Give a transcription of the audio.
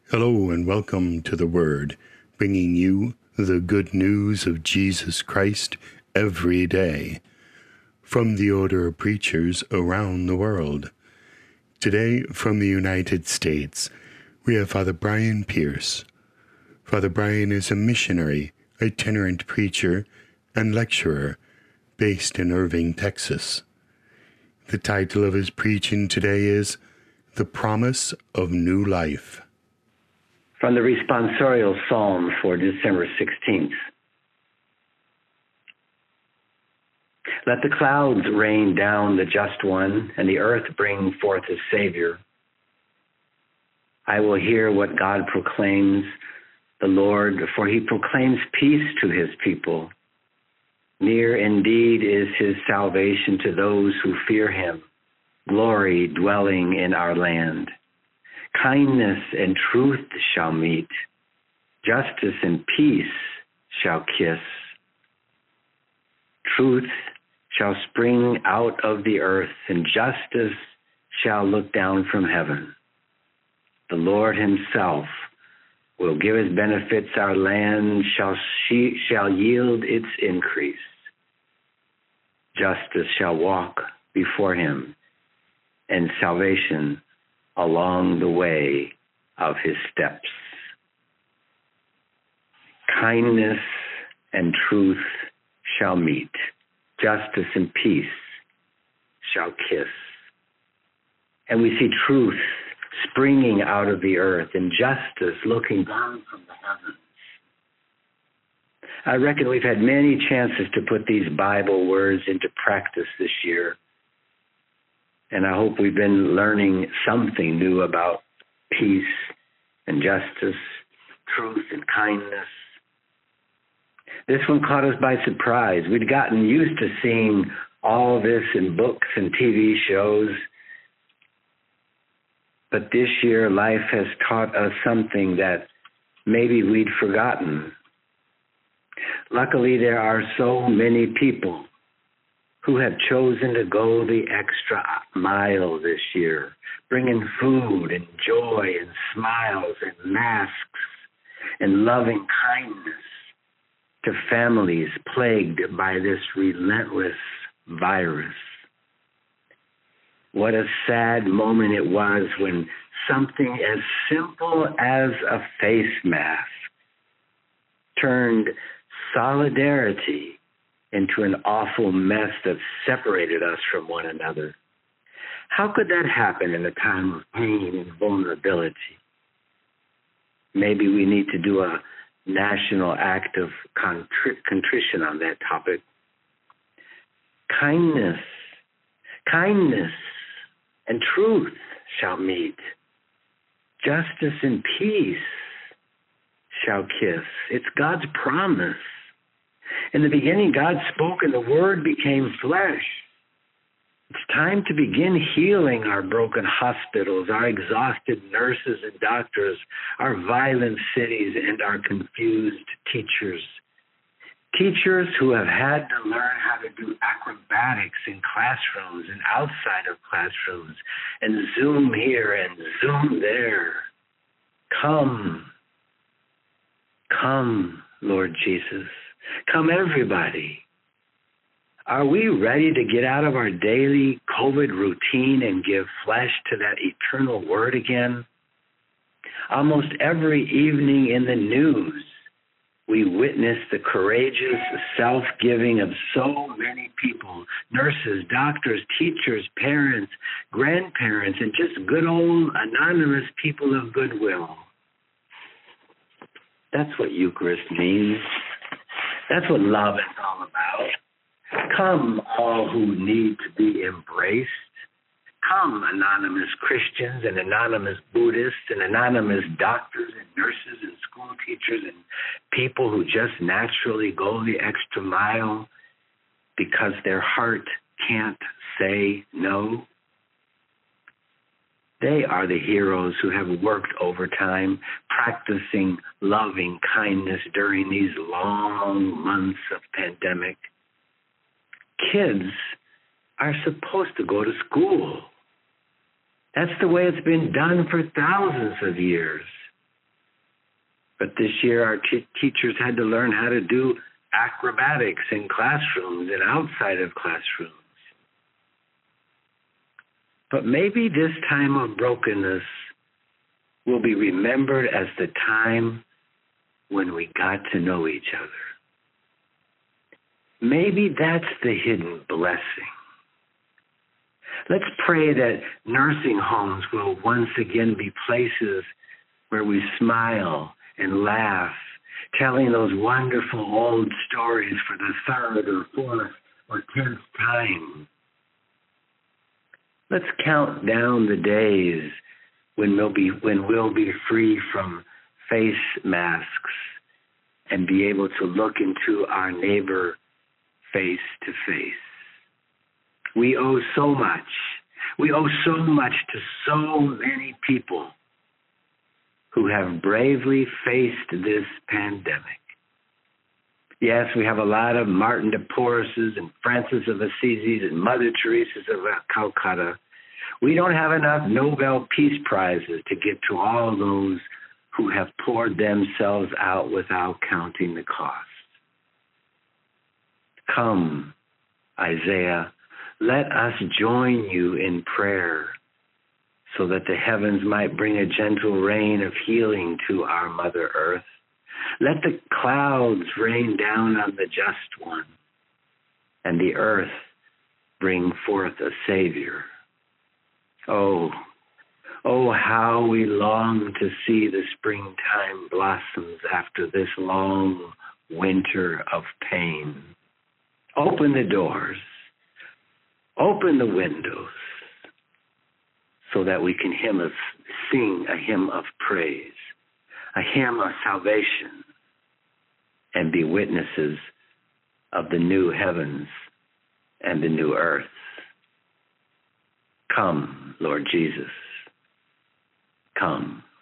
Hello and welcome to The Word, bringing you the good news of Jesus Christ every day from the order of preachers around the world. Today, from the United States, we have Father Brian Pierce. Father Brian is a missionary, itinerant preacher, and lecturer based in Irving, Texas. The title of his preaching today is The Promise of New Life. From the responsorial psalm for December 16th. Let the clouds rain down the just one, and the earth bring forth his Savior. I will hear what God proclaims, the Lord, for he proclaims peace to his people. Near indeed is his salvation to those who fear him, glory dwelling in our land. Kindness and truth shall meet, justice and peace shall kiss. Truth shall spring out of the earth, and justice shall look down from heaven. The Lord himself will give his benefits, our land shall yield its increase. Justice shall walk before him, and salvation along the way of his steps. Kindness and truth shall meet, justice and peace shall kiss. And we see truth springing out of the earth and justice looking down from the heavens. I reckon we've had many chances to put these Bible words into practice this year. And I hope we've been learning something new about peace and justice, truth and kindness. This one caught us by surprise. We'd gotten used to seeing all this in books and TV shows. But this year, life has taught us something that maybe we'd forgotten. Luckily, there are so many people who have chosen to go the extra mile this year, bringing food and joy and smiles and masks and loving kindness to families plagued by this relentless virus. What a sad moment it was when something as simple as a face mask turned solidarity into an awful mess that separated us from one another. How could that happen in a time of pain and vulnerability? Maybe we need to do a national act of contrition on that topic. Kindness and truth shall meet. Justice and peace shall kiss. It's God's promise. In the beginning, God spoke and the Word became flesh. It's time to begin healing our broken hospitals, our exhausted nurses and doctors, our violent cities, and our confused teachers. Teachers who have had to learn how to do acrobatics in classrooms and outside of classrooms, and Zoom here and Zoom there. Come, Lord Jesus. Come, everybody. Are we ready to get out of our daily COVID routine and give flesh to that eternal word again? Almost every evening in the news, we witness the courageous self-giving of so many people, nurses, doctors, teachers, parents, grandparents, and just good old anonymous people of goodwill. That's what Eucharist means. That's what love is all about. Come, all who need to be embraced. Come, anonymous Christians and anonymous Buddhists and anonymous doctors and nurses and school teachers and people who just naturally go the extra mile because their heart can't say no. They are the heroes who have worked overtime, practicing loving kindness during these long months of pandemic. Kids are supposed to go to school. That's the way it's been done for thousands of years. But this year our teachers had to learn how to do acrobatics in classrooms and outside of classrooms. But maybe this time of brokenness will be remembered as the time when we got to know each other. Maybe that's the hidden blessing. Let's pray that nursing homes will once again be places where we smile and laugh, telling those wonderful old stories for the third or fourth or 10th time. Let's count down the days when we'll be free from face masks and be able to look into our neighbor face to face. We owe so much. We owe so much to so many people who have bravely faced this pandemic. Yes, we have a lot of Martin de Porreses and Francis of Assisi and Mother Teresa's of Calcutta. We don't have enough Nobel Peace Prizes to get to all those who have poured themselves out without counting the cost. Come, Isaiah, let us join you in prayer so that the heavens might bring a gentle rain of healing to our Mother Earth. Let the clouds rain down on the just one, and the earth bring forth a Savior. Oh, how we long to see the springtime blossoms after this long winter of pain. Open the doors, open the windows, so that we can sing a hymn of praise, a hymn of salvation, and be witnesses of the new heavens and the new earth. Come, Lord Jesus, come.